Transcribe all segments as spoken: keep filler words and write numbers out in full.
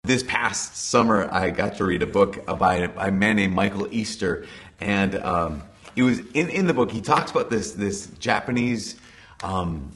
This past summer, I got to read a book by, by a man named Michael Easter, and um, it was in, in the book. He talks about this this Japanese um,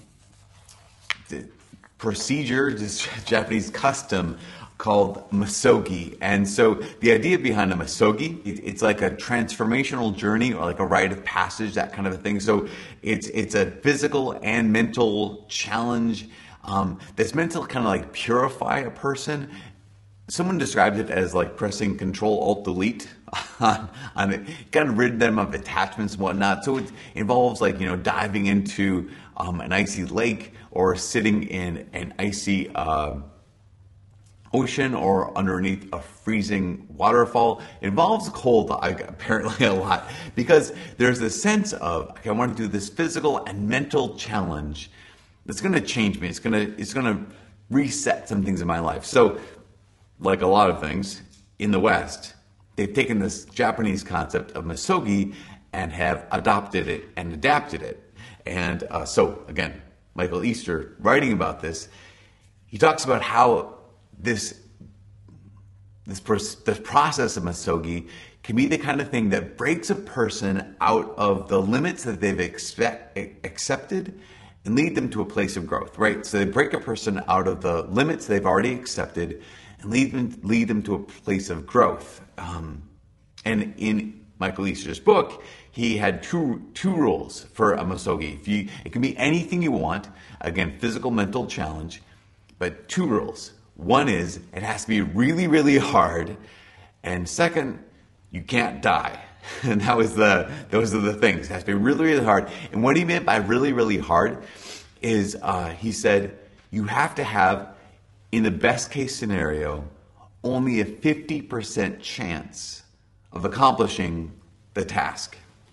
procedure, this Japanese custom called misogi. And so the idea behind a misogi, it, it's like a transformational journey or like a rite of passage, that kind of a thing. So it's it's a physical and mental challenge um, that's meant to kind of like purify a person. Someone described it as like pressing Control Alt Delete on, on it, kind of rid them of attachments and whatnot. So it involves like, you know, diving into um, an icy lake or sitting in an icy uh, ocean or underneath a freezing waterfall. It involves cold apparently a lot because there's a sense of, okay, I want to do this physical and mental challenge that's going to change me. It's going to it's going to reset some things in my life. So like a lot of things in the West, they've taken this Japanese concept of misogi and have adopted it and adapted it. And uh, so, again, Michael Easter, writing about this, he talks about how this this, pros- this process of misogi can be the kind of thing that breaks a person out of the limits that they've expect- accepted and lead them to a place of growth, right? So they break a person out of the limits they've already accepted and lead them, lead them to a place of growth. Um, and in Michael Easter's book, he had two two rules for a misogi. If you, it can be anything you want, again, physical, mental challenge, but two rules. One is it has to be really, really hard, and second, you can't die. And that was the those are the things. It has to be really, really hard. And what he meant by really, really hard is uh, he said you have to have, in the best case scenario, only a fifty percent chance of accomplishing the task.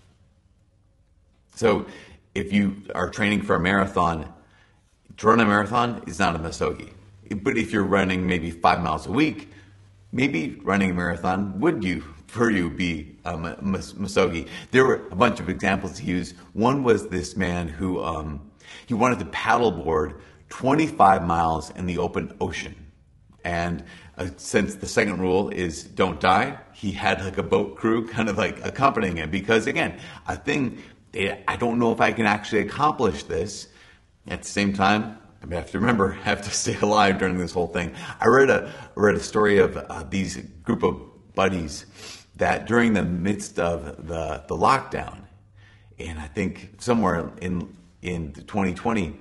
So if you are training for a marathon, to run a marathon is not a misogi. But if you're running maybe five miles a week, maybe running a marathon would you for you be a misogi. There were a bunch of examples he used. One was this man who um, he wanted to paddleboard twenty-five miles in the open ocean. And uh, since the second rule is don't die, he had like a boat crew kind of like accompanying him because, again, a thing, I don't know if I can actually accomplish this. At the same time, I have to remember, I have to stay alive during this whole thing. I read a read a story of uh, these group of buddies that during the midst of the, the lockdown, and I think somewhere in in twenty twenty,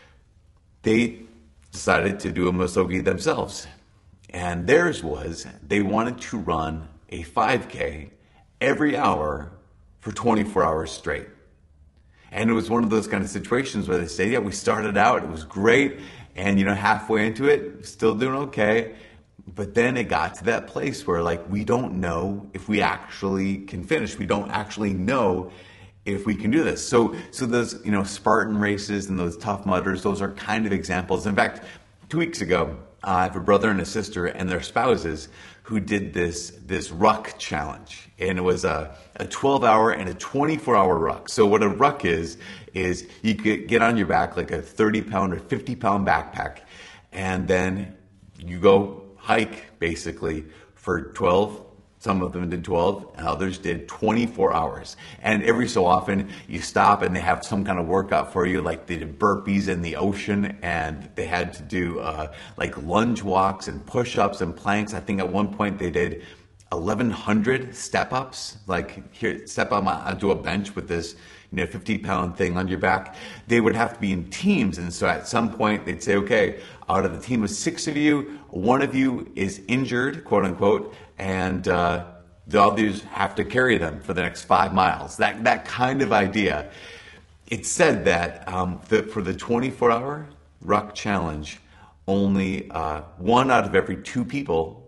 they decided to do a misogi themselves. And theirs was they wanted to run a five K every hour for twenty-four hours straight. And it was one of those kind of situations where they say, yeah, we started out, it was great, and you know, halfway into it, still doing okay. But then it got to that place where like we don't know if we actually can finish. We don't actually know if we can do this. So so those, you know, Spartan races and those Tough Mudders, those are kind of examples. In fact, two weeks ago, uh, I have a brother and a sister and their spouses who did this this ruck challenge. And it was a, a twelve hour and a twenty-four hour ruck. So what a ruck is, is you could get on your back like a thirty pound or fifty pound backpack, and then you go hike basically for twelve. Some of them did twelve, and others did twenty-four hours. And every so often you stop and they have some kind of workout for you, like they did burpees in the ocean, and they had to do uh, like lunge walks and push-ups and planks. I think at one point they did eleven hundred step-ups, like here, step up onto a bench with this, you know, fifty pound thing on your back. They would have to be in teams. And so at some point they'd say, okay, out of the team of six of you, one of you is injured, quote unquote, and uh, the others have to carry them for the next five miles. That that kind of idea. It said that um, the, for the twenty-four hour ruck challenge, only uh, one out of every two people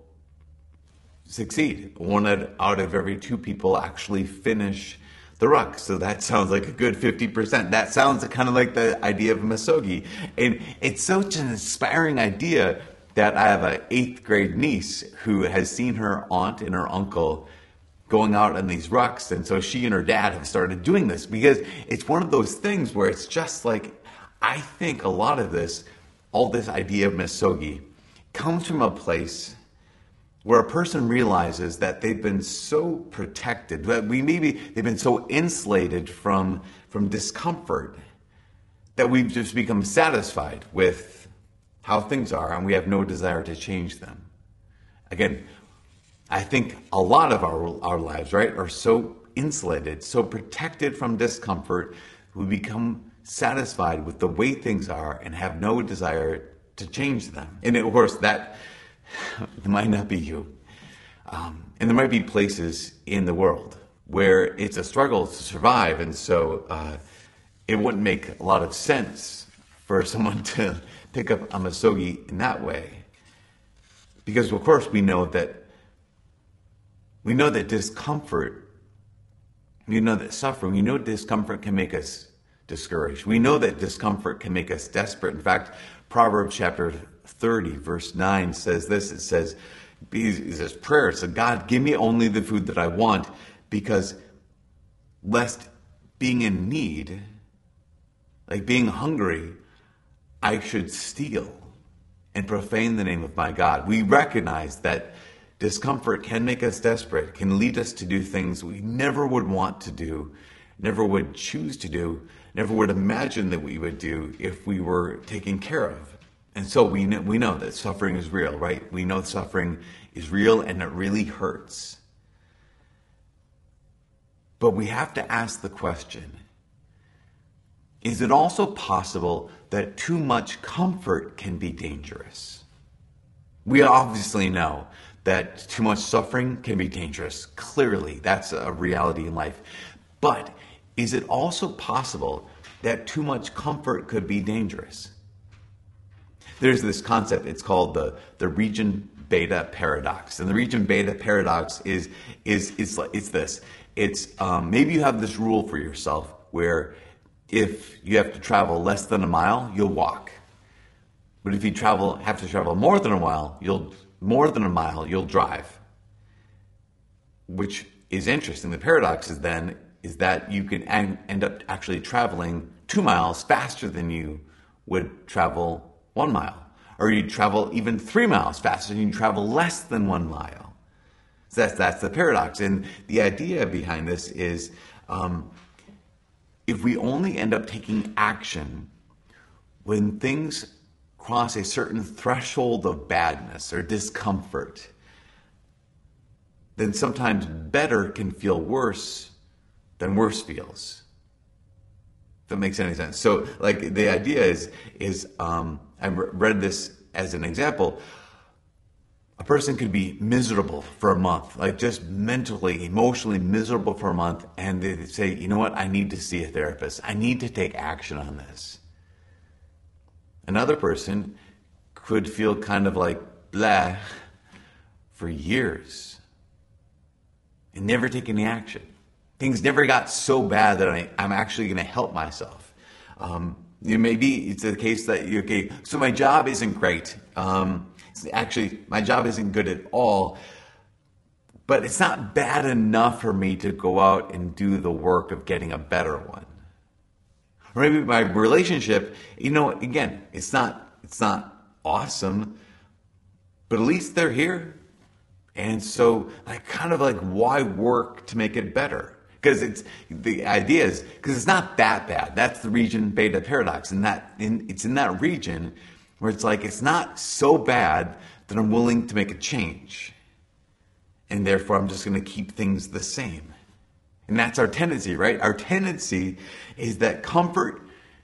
succeed. One out of every two people actually finish the ruck. So that sounds like a good fifty percent. That sounds kind of like the idea of misogi. And it's such an inspiring idea that I have an eighth grade niece who has seen her aunt and her uncle going out on these rucks. And so she and her dad have started doing this because it's one of those things where it's just like, I think a lot of this, all this idea of misogi comes from a place where a person realizes that they've been so protected, that we maybe they've been so insulated from, from discomfort that we've just become satisfied with how things are and we have no desire to change them. Again, I think a lot of our, our lives, right, are so insulated, so protected from discomfort, we become satisfied with the way things are and have no desire to change them. And of course, that might not be you. Um, and there might be places in the world where it's a struggle to survive, and so uh, it wouldn't make a lot of sense for someone to pick up a Misogi in that way. Because of course we know that we know that discomfort, we know that suffering, we know discomfort can make us discouraged. We know that discomfort can make us desperate. In fact, Proverbs chapter thirty, verse nine says this. It says, it says prayer. It says, God, give me only the food that I want, because lest being in need, like being hungry, I should steal and profane the name of my God. We recognize that discomfort can make us desperate, can lead us to do things we never would want to do, never would choose to do, never would imagine that we would do if we were taken care of. And so we know, we know that suffering is real, right? We know suffering is real and it really hurts. But we have to ask the question, is it also possible that too much comfort can be dangerous? We obviously know that too much suffering can be dangerous. Clearly, that's a reality in life. But is it also possible that too much comfort could be dangerous? There's this concept, it's called the, the region beta paradox. And the region beta paradox is, is, is it's this. It's um, maybe you have this rule for yourself where if you have to travel less than a mile, you'll walk. But if you travel have to travel more than a mile, you'll more than a mile, you'll drive. Which is interesting. The paradox is then is that you can end up actually traveling two miles faster than you would travel one mile. Or you travel even three miles faster than you travel less than one mile. So that's, that's the paradox. And the idea behind this is um, if we only end up taking action when things cross a certain threshold of badness or discomfort, then sometimes better can feel worse than worse feels. If that makes any sense. So, like, the idea is, is um, I read this as an example. A person could be miserable for a month, like just mentally, emotionally miserable for a month, and they say, you know what, I need to see a therapist. I need to take action on this. Another person could feel kind of like blah for years and never take any action. Things never got so bad that I, I'm actually going to help myself. Um, you know, maybe it's the case that you okay. So my job isn't great. Um, actually, my job isn't good at all. But it's not bad enough for me to go out and do the work of getting a better one. Or maybe my relationship, you know, again, it's not it's not awesome, but at least they're here. And so, like, kind of like, why work to make it better? Because it's the idea is because it's not that bad. That's the region beta paradox, and that in, it's in that region where it's like it's not so bad that I'm willing to make a change, and therefore I'm just going to keep things the same. And that's our tendency, right? Our tendency is that comfort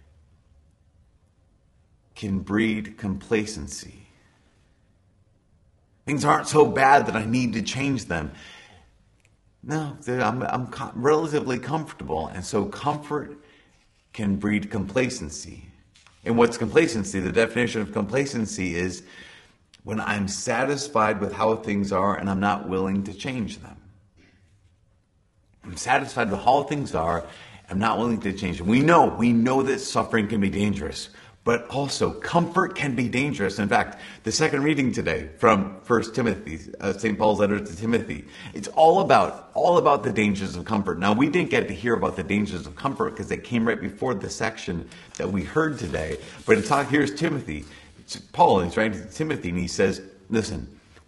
can breed complacency. Things aren't so bad that I need to change them. No, I'm, I'm com- relatively comfortable. And so comfort can breed complacency. And what's complacency? The definition of complacency is when I'm satisfied with how things are and I'm not willing to change them. I'm satisfied with how things are. I'm not willing to change them. We know, we know that suffering can be dangerous, but also comfort can be dangerous. In fact, the second reading today from First Timothy, uh, Saint Paul's letter to Timothy, it's all about all about the dangers of comfort. Now, we didn't get to hear about the dangers of comfort because they came right before the section that we heard today. But it's talk, here's Timothy. It's Paul, he's writing to Timothy, and he says, listen,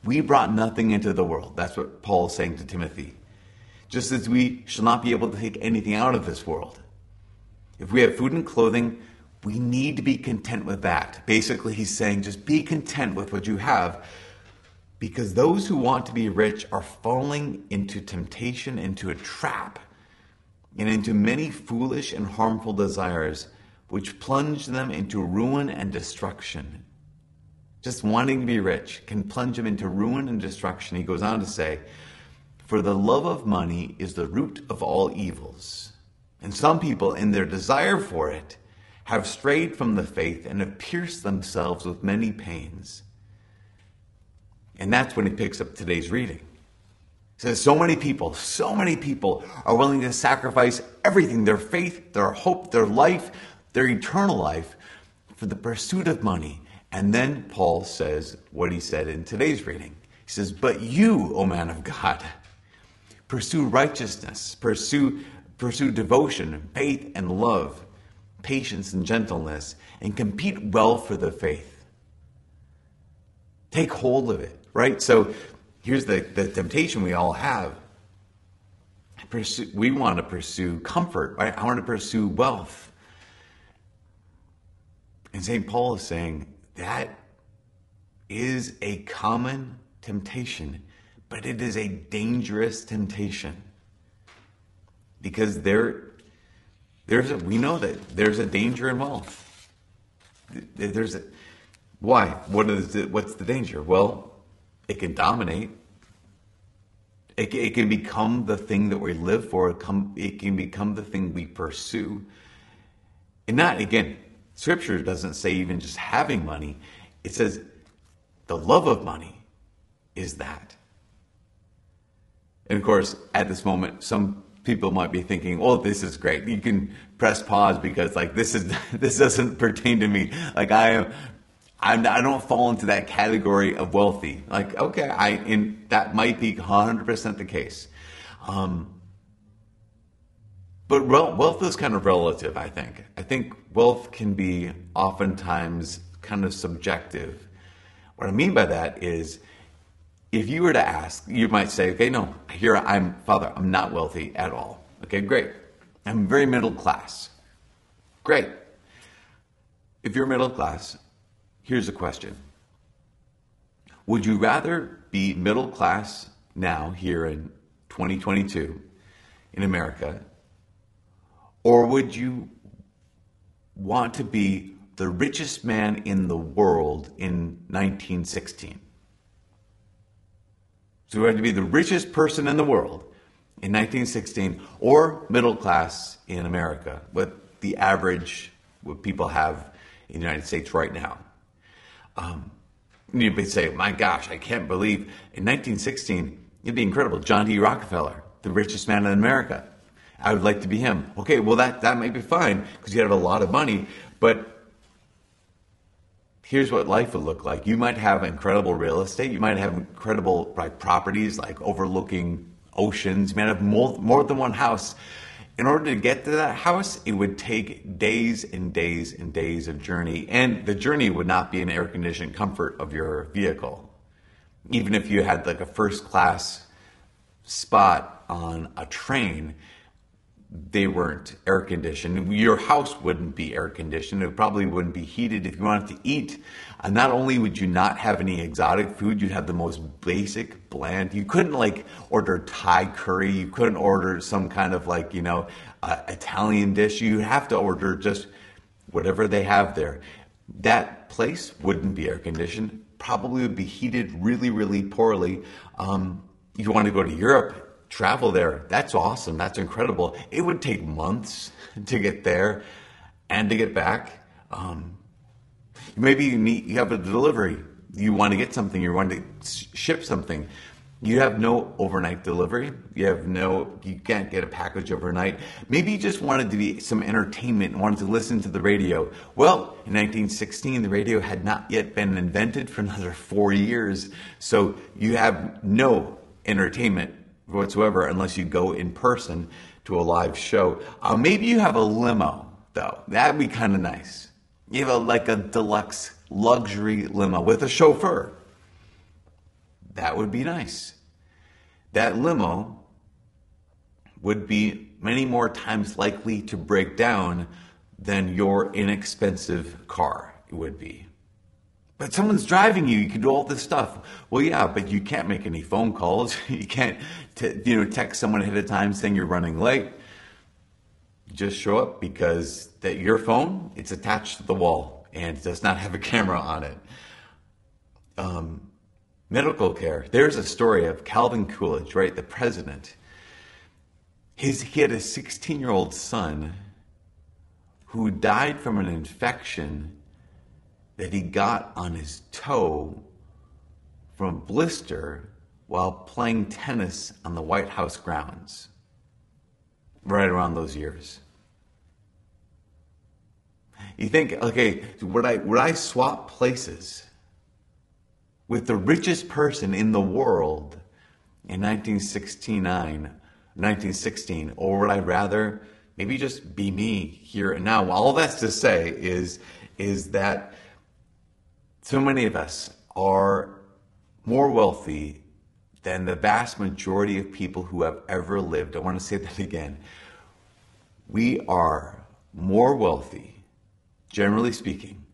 We brought nothing into the world. That's what Paul is saying to Timothy. Just as we shall not be able to take anything out of this world. If we have food and clothing, we need to be content with that. Basically, he's saying just be content with what you have, because those who want to be rich are falling into temptation, into a trap, and into many foolish and harmful desires, which plunge them into ruin and destruction. Just wanting to be rich can plunge them into ruin and destruction. He goes on to say, for the love of money is the root of all evils. And some people, in their desire for it, have strayed from the faith and have pierced themselves with many pains. And that's when he picks up today's reading. He says so many people, so many people are willing to sacrifice everything, their faith, their hope, their life, their eternal life, for the pursuit of money. And then Paul says what he said in today's reading. He says, but you, O man of God, pursue righteousness, pursue, pursue devotion, faith and love, patience and gentleness, and compete well for the faith. Take hold of it, right? So here's the, the temptation we all have. Pursue, we want to pursue comfort, right? I want to pursue wealth. And Saint Paul is saying that is a common temptation, but it is a dangerous temptation. Because there, there's a, we know that there's a danger in wealth. There's a, why? What is it, what's the danger? Well, it can dominate. It, it can become the thing that we live for. It, come, it can become the thing we pursue. And not, again, Scripture doesn't say even just having money. It says the love of money is that. And of course, at this moment, some people might be thinking, "Oh, this is great. You can press pause because, like, this is this doesn't pertain to me. Like, I am, I'm, I don't fall into that category of wealthy." Like, okay, I in that might be one hundred percent the case. Um, but wealth is kind of relative. I think. I think wealth can be oftentimes kind of subjective. What I mean by that is, if you were to ask, you might say, okay, no, here I'm, Father, I'm not wealthy at all. Okay, great. I'm very middle class. Great. If you're middle class, here's a question. Would you rather be middle class now, here in twenty twenty-two, in America, or would you want to be the richest man in the world in nineteen sixteen? So you had to be the richest person in the world in nineteen sixteen, or middle class in America, what the average, what people have in the United States right now. Um, you would say, my gosh, I can't believe in nineteen sixteen, it'd be incredible. John D. Rockefeller, the richest man in America. I would like to be him. Okay, well, that, that might be fine because you have a lot of money, but here's what life would look like. You might have incredible real estate. You might have incredible like, properties like overlooking oceans. You might have more, more than one house. In order to get to that house, it would take days and days and days of journey. And the journey would not be in air-conditioned comfort of your vehicle. Even if you had like a first-class spot on a train, they weren't air conditioned. Your house wouldn't be air conditioned. It probably wouldn't be heated. If you wanted to eat, uh, not only would you not have any exotic food, you'd have the most basic, bland. You couldn't like order Thai curry. You couldn't order some kind of like, you know, uh, Italian dish. You have to order just whatever they have there. That place wouldn't be air conditioned. Probably would be heated really, really poorly. Um, you want to go to Europe, travel there. That's awesome. That's incredible. It would take months to get there and to get back. Um, maybe you need, you have a delivery. You want to get something. You want to ship something. You have no overnight delivery. You have no, you can't get a package overnight. Maybe you just wanted to be some entertainment and wanted to listen to the radio. Well, in nineteen sixteen, the radio had not yet been invented for another four years. So you have no entertainment whatsoever unless you go in person to a live show. Uh, maybe you have a limo, though. That'd be kind of nice. You have a, like a deluxe luxury limo with a chauffeur. that would be nice. That limo would be many more times likely to break down than your inexpensive car would be. But someone's driving you, you can do all this stuff. Well, yeah, but you can't make any phone calls. You can't t- you know, text someone ahead of time saying you're running late. You just show up because that your phone, it's attached to the wall and does not have a camera on it. Um, medical care. There's a story of Calvin Coolidge, right? The president. His, he had a sixteen-year-old son who died from an infection that he got on his toe from a blister while playing tennis on the White House grounds, right around those years. You think, okay, would I, would I swap places with the richest person in the world in nineteen sixty-nine, nineteen sixteen, or would I rather maybe just be me here and now? All that's to say is, is that so many of us are more wealthy than the vast majority of people who have ever lived. I want to say that again. We are more wealthy, generally speaking,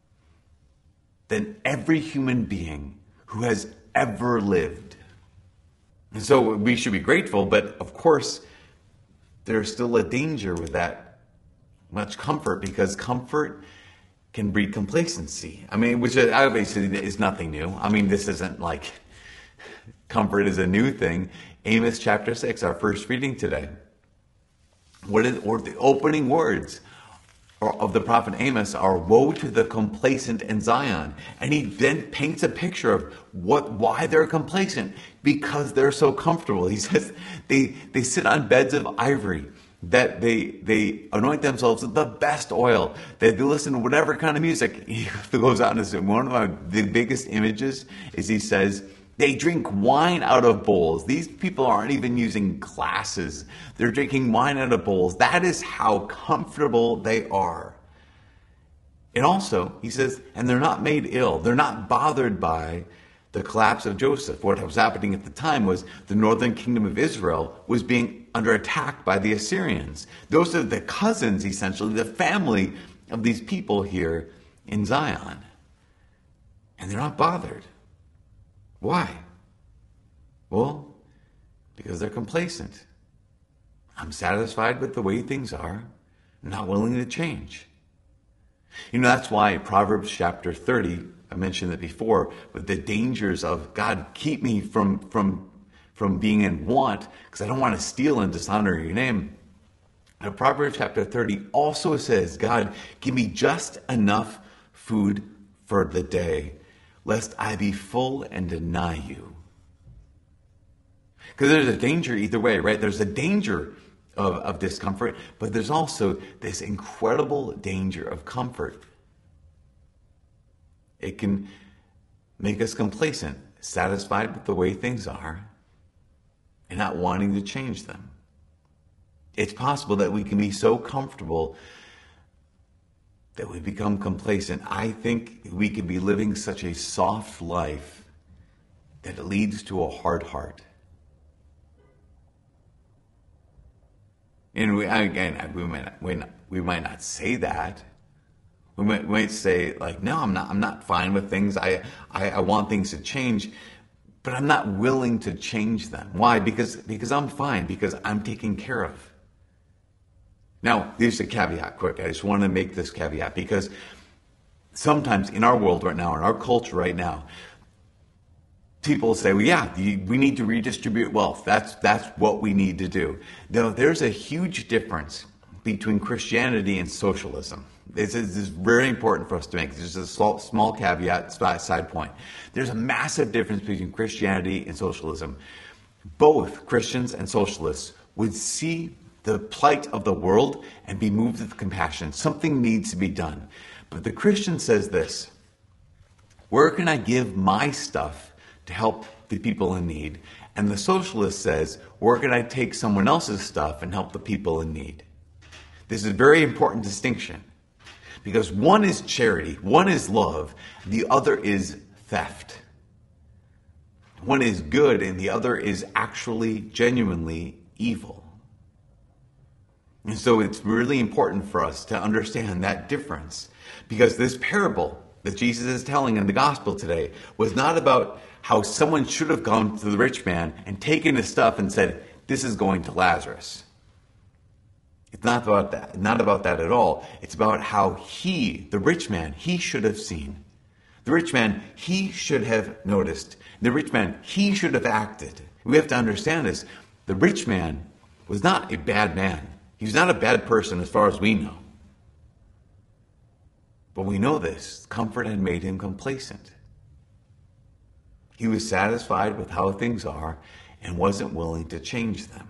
than every human being who has ever lived. And so we should be grateful, but of course, there's still a danger with that much comfort, because comfort can breed complacency. I mean, which obviously is nothing new. I mean, this isn't like comfort is a new thing. Amos chapter six, our first reading today. What is, or the opening words of the prophet Amos are, woe to the complacent in Zion. And he then paints a picture of what, why they're complacent, because they're so comfortable. He says they, they sit on beds of ivory, that they they anoint themselves with the best oil, that they listen to whatever kind of music. He goes out and says, one of my, the biggest images is he says, they drink wine out of bowls. These people aren't even using glasses. They're drinking wine out of bowls. That is how comfortable they are. And also, he says, and they're not made ill. They're not bothered by the collapse of Joseph. What was happening at the time was the northern kingdom of Israel was being under attack by the Assyrians. Those are the cousins, essentially, the family of these people here in Zion. And they're not bothered. Why? Well, because they're complacent. I'm satisfied with the way things are, not willing to change. You know, that's why Proverbs chapter thirty, I mentioned it before, but the dangers of, God, keep me from, from, from being in want, because I don't want to steal and dishonor your name. And Proverbs chapter thirty also says, God, give me just enough food for the day, lest I be full and deny you. Because there's a danger either way, right? There's a danger of, of discomfort, but there's also this incredible danger of comfort. It can make us complacent, satisfied with the way things are, and not wanting to change them. It's possible that we can be so comfortable that we become complacent. I think we could be living such a soft life that it leads to a hard heart. And we, again, we might not, we, not, we might not say that. We might, we might say, like, no, I'm not. I'm not fine with things. I, I, I want things to change, but I'm not willing to change them. Why? Because because I'm fine. Because I'm taken care of. Now, here's a caveat. Quick, I just want to make this caveat, because sometimes in our world right now, in our culture right now, people say, well, yeah, we need to redistribute wealth. That's that's what we need to do. Though there's a huge difference between Christianity and socialism. This is, this is very important for us to make. This is a small, small caveat, side point. There's a massive difference between Christianity and socialism. Both Christians and socialists would see the plight of the world and be moved with compassion. Something needs to be done. But the Christian says this: where can I give my stuff to help the people in need? And the socialist says, where can I take someone else's stuff and help the people in need? This is a very important distinction, because one is charity, one is love, the other is theft. One is good and the other is actually genuinely evil. And so it's really important for us to understand that difference, because this parable that Jesus is telling in the gospel today was not about how someone should have gone to the rich man and taken his stuff and said, this is going to Lazarus. It's not about that, not about that at all. It's about how he, the rich man, he should have seen. The rich man, he should have noticed. The rich man, he should have acted. We have to understand this. The rich man was not a bad man. He was not a bad person as far as we know. But we know this. Comfort had made him complacent. He was satisfied with how things are and wasn't willing to change them.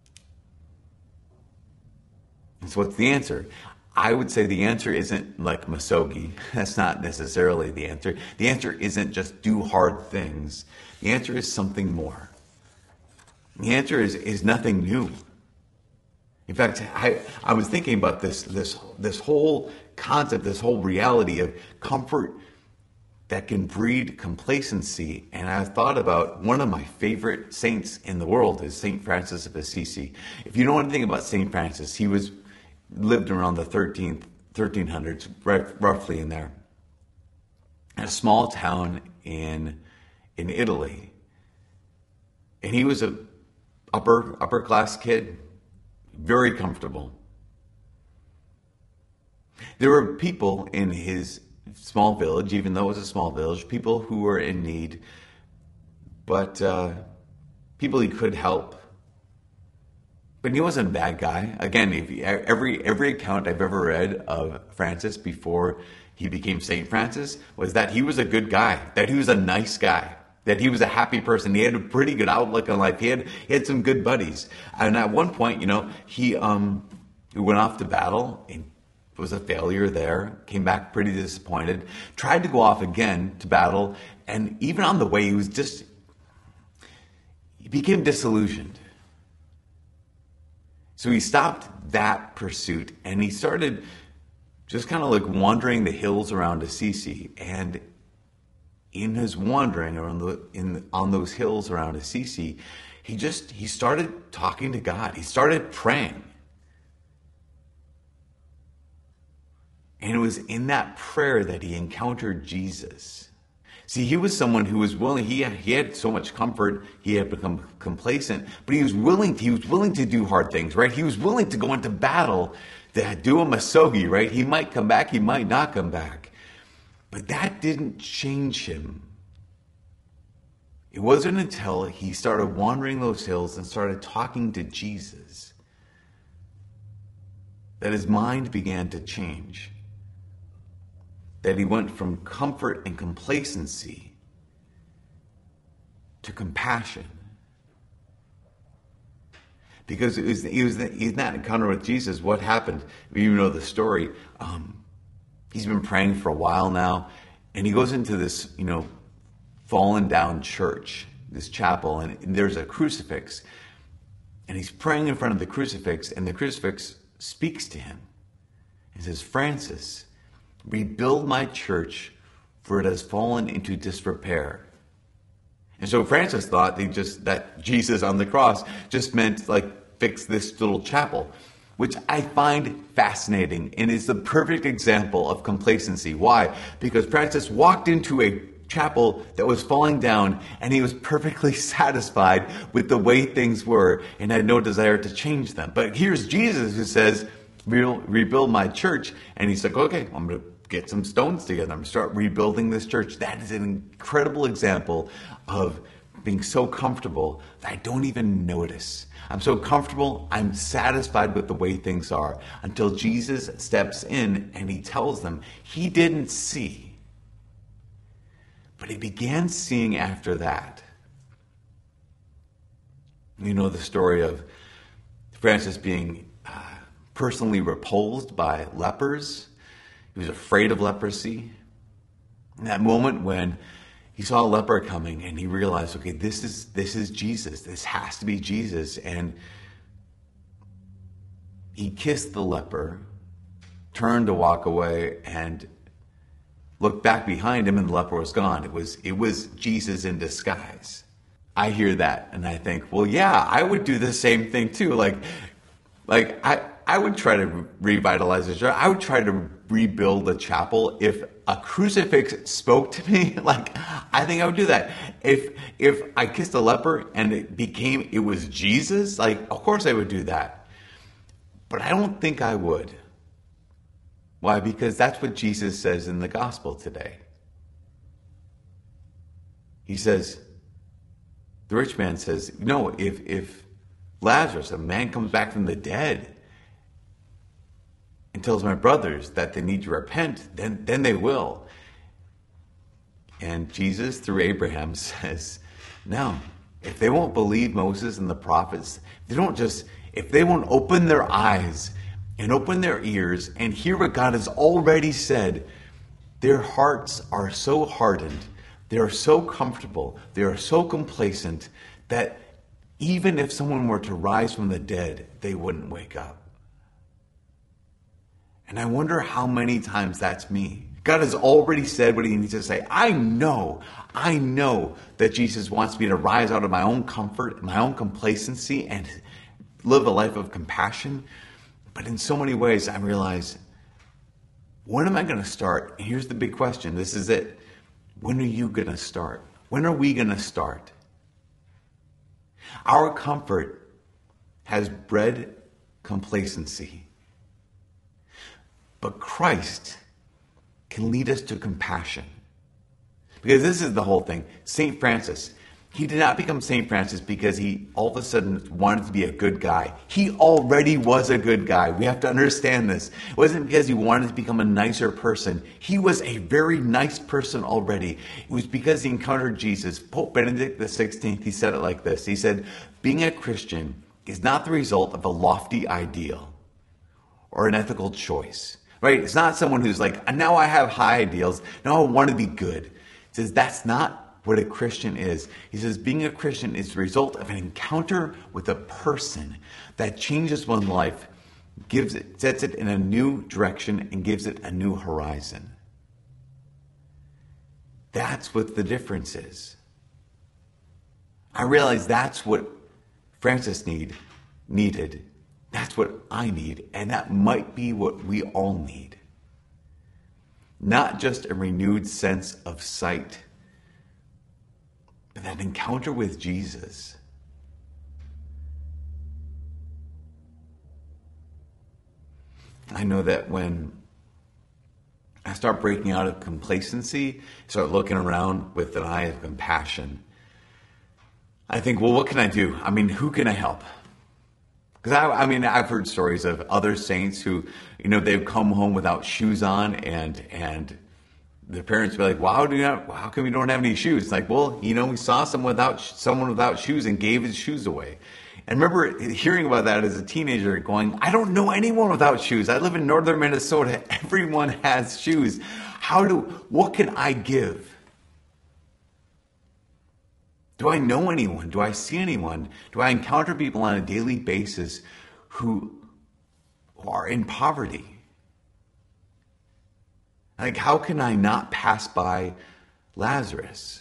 And so what's the answer? I would say the answer isn't like Masogi. That's not necessarily the answer. The answer isn't just do hard things. The answer is something more. The answer is, is nothing new. In fact, I, I was thinking about this, this, this whole concept, this whole reality of comfort that can breed complacency. And I thought about one of my favorite saints in the world is Saint Francis of Assisi. If you know anything about Saint Francis, he was lived around the thirteenth, thirteen hundreds, right, roughly in there, in a small town in in Italy. And he was a upper upper class kid, very comfortable. There were people in his small village, even though it was a small village, people who were in need, but uh, people he could help. But he wasn't a bad guy. Again, if you, every every account I've ever read of Francis before he became Saint Francis was that he was a good guy, that he was a nice guy, that he was a happy person. He had a pretty good outlook on life. He had he had some good buddies. And at one point, you know, he um he went off to battle and was a failure there, came back pretty disappointed, tried to go off again to battle, and even on the way he was just he became disillusioned. So he stopped that pursuit and he started just kind of like wandering the hills around Assisi. And in his wandering around the, in, on those hills around Assisi, he just, he started talking to God. He started praying. And it was in that prayer that he encountered Jesus. See, he was someone who was willing, he had, he had so much comfort, he had become complacent, but he was willing, he was willing to do hard things, right? He was willing to go into battle, to do a masogi, right? He might come back, he might not come back. But that didn't change him. It wasn't until he started wandering those hills and started talking to Jesus that his mind began to change. That he went from comfort and complacency to compassion. Because it was, it was in that encounter with Jesus, what happened? You know the story. Um, he's been praying for a while now, and he goes into this, you know, fallen down church, this chapel, and, and there's a crucifix. And he's praying in front of the crucifix, and the crucifix speaks to him. It says, Francis, rebuild my church, for it has fallen into disrepair. And so Francis thought they just that Jesus on the cross just meant like fix this little chapel, which I find fascinating and is the perfect example of complacency. Why? Because Francis walked into a chapel that was falling down and he was perfectly satisfied with the way things were and had no desire to change them. But here's Jesus who says, rebuild my church. And he's like, okay, I'm going to get some stones together. I'm going to start rebuilding this church. That is an incredible example of being so comfortable that I don't even notice. I'm so comfortable, I'm satisfied with the way things are until Jesus steps in and he tells them he didn't see. But he began seeing after that. You know the story of Francis being uh, personally repulsed by lepers. He was afraid of leprosy. In that moment when he saw a leper coming and he realized, okay, this is this is Jesus. This has to be Jesus. And he kissed the leper, turned to walk away, and looked back behind him, and the leper was gone. It was it was Jesus in disguise. I hear that and I think, well, yeah, I would do the same thing too. Like, like I, I would try to revitalize the church. I would try to rebuild the chapel. If a crucifix spoke to me, like, I think I would do that. If, if I kissed a leper and it became, it was Jesus, like, of course I would do that. But I don't think I would. Why? Because that's what Jesus says in the gospel today. He says, the rich man says, no, if, if Lazarus, a man, comes back from the dead and tells my brothers that they need to repent, then, then they will. And Jesus, through Abraham, says, no, if they won't believe Moses and the prophets, they don't just, if they won't open their eyes and open their ears and hear what God has already said, their hearts are so hardened, they are so comfortable, they are so complacent that even if someone were to rise from the dead, they wouldn't wake up. And I wonder how many times that's me. God has already said what he needs to say. I know, I know that Jesus wants me to rise out of my own comfort, my own complacency, and live a life of compassion. But in so many ways, I realize, when am I going to start? And here's the big question. This is it. When are you going to start? When are we going to start? Our comfort has bred complacency. But Christ can lead us to compassion. Because this is the whole thing. Saint Francis, he did not become Saint Francis because he all of a sudden wanted to be a good guy. He already was a good guy. We have to understand this. It wasn't because he wanted to become a nicer person. He was a very nice person already. It was because he encountered Jesus. Pope Benedict the sixteenth, he said it like this. He said, being a Christian is not the result of a lofty ideal or an ethical choice. Right? It's not someone who's like, now I have high ideals. Now I want to be good. He says that's not what a Christian is. He says being a Christian is the result of an encounter with a person that changes one's life, gives it, sets it in a new direction, and gives it a new horizon. That's what the difference is. I realize that's what Francis need, needed. That's what I need. And that might be what we all need. Not just a renewed sense of sight, but that encounter with Jesus. I know that when I start breaking out of complacency, start looking around with an eye of compassion, I think, well, what can I do? I mean, who can I help? Because I, I mean, I've heard stories of other saints who, you know, they've come home without shoes on, and and their parents be like, "Wow, do you not? How come you don't have any shoes?" It's like, well, you know, we saw someone without someone without shoes and gave his shoes away. And remember hearing about that as a teenager, going, "I don't know anyone without shoes. I live in northern Minnesota. Everyone has shoes. How do? What can I give?" Do I know anyone? Do I see anyone? Do I encounter people on a daily basis who, who are in poverty? Like, how can I not pass by Lazarus?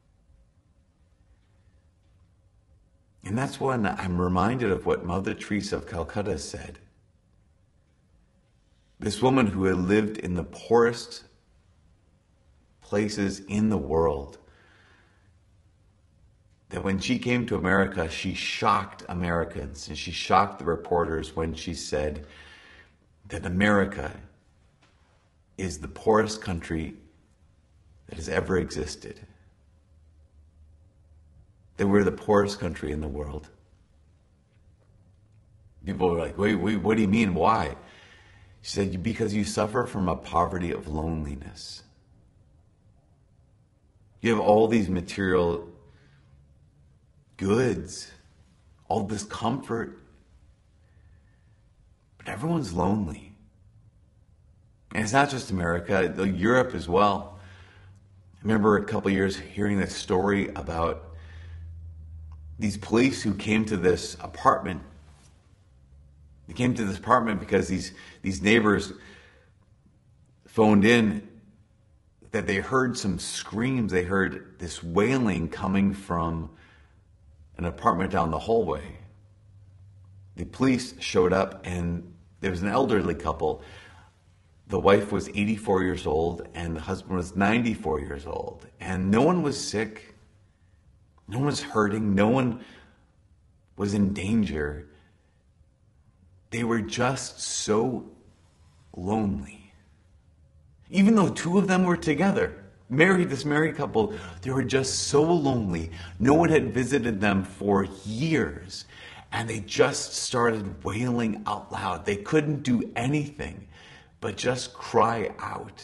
And that's when I'm reminded of what Mother Teresa of Calcutta said. This woman who had lived in the poorest places in the world, that when she came to America, she shocked Americans and she shocked the reporters when she said that America is the poorest country that has ever existed. That we're the poorest country in the world. People were like, wait, wait, what do you mean? Why? She said, because you suffer from a poverty of loneliness. You have all these material goods, all this comfort, but everyone's lonely. And it's not just America, Europe as well. I remember a couple of years hearing this story about these police who came to this apartment. They came to this apartment because these, these neighbors phoned in that they heard some screams. They heard this wailing coming from an apartment down the hallway. The police showed up, and there was an elderly couple. The wife was eighty-four years old, and the husband was ninety-four years old. And no one was sick. No one was hurting. No one was in danger. They were just so lonely. Even though two of them were together, married, this married couple, they were just so lonely. No one had visited them for years. And they just started wailing out loud. They couldn't do anything but just cry out.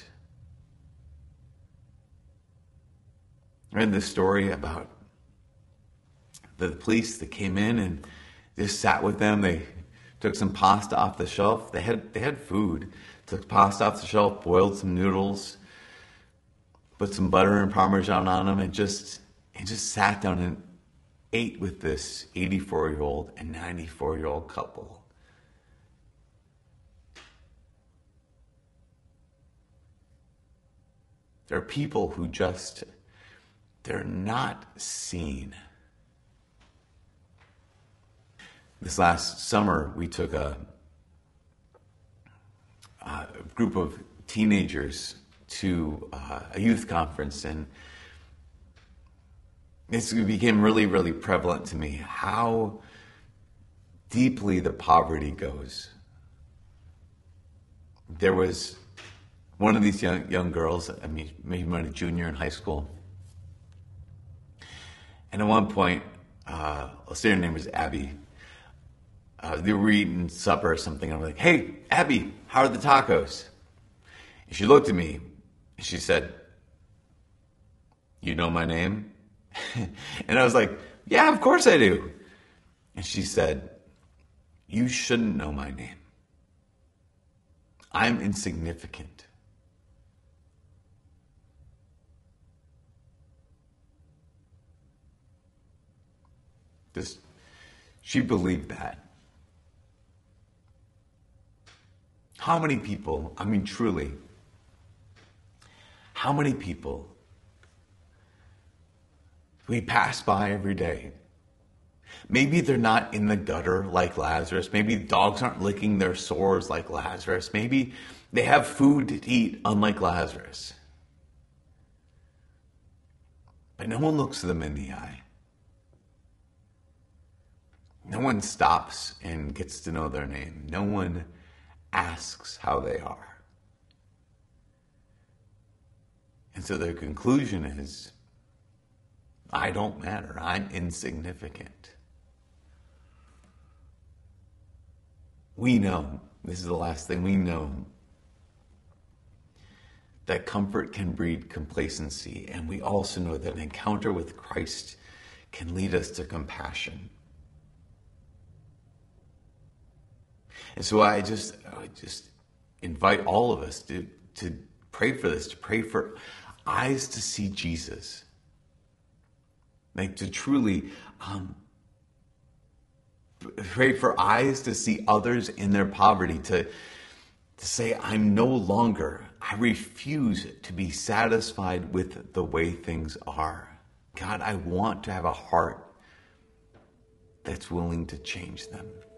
I read this story about the police that came in and just sat with them. They took some pasta off the shelf. They had they had food. Took pasta off the shelf, boiled some noodles, put some butter and Parmesan on them, and just and just sat down and ate with this eighty-four-year-old and ninety-four-year-old couple. There are people who just, they're not seen. This last summer, we took a, a group of teenagers to uh, a youth conference, and this became really, really prevalent to me, how deeply the poverty goes. There was one of these young young girls, I mean, maybe a junior in high school. And at one point, uh, I'll say her name was Abby. Uh, they were eating supper or something. And I'm like, "Hey, Abby, how are the tacos?" And she looked at me and she said, "You know my name?" And I was like, "Yeah, of course I do." And she said, "You shouldn't know my name. I'm insignificant." This, she believed that. How many people, I mean truly, how many people we pass by every day? Maybe they're not in the gutter like Lazarus. Maybe dogs aren't licking their sores like Lazarus. Maybe they have food to eat unlike Lazarus. But no one looks them in the eye. No one stops and gets to know their name. No one asks how they are. And so their conclusion is, I don't matter. I'm insignificant. We know, this is the last thing we know, that comfort can breed complacency. And we also know that an encounter with Christ can lead us to compassion. And so I just, I just invite all of us to, to pray for this, to pray for eyes to see Jesus. Like to truly um, pray for eyes to see others in their poverty, to, to say, I'm no longer, I refuse to be satisfied with the way things are. God, I want to have a heart that's willing to change them.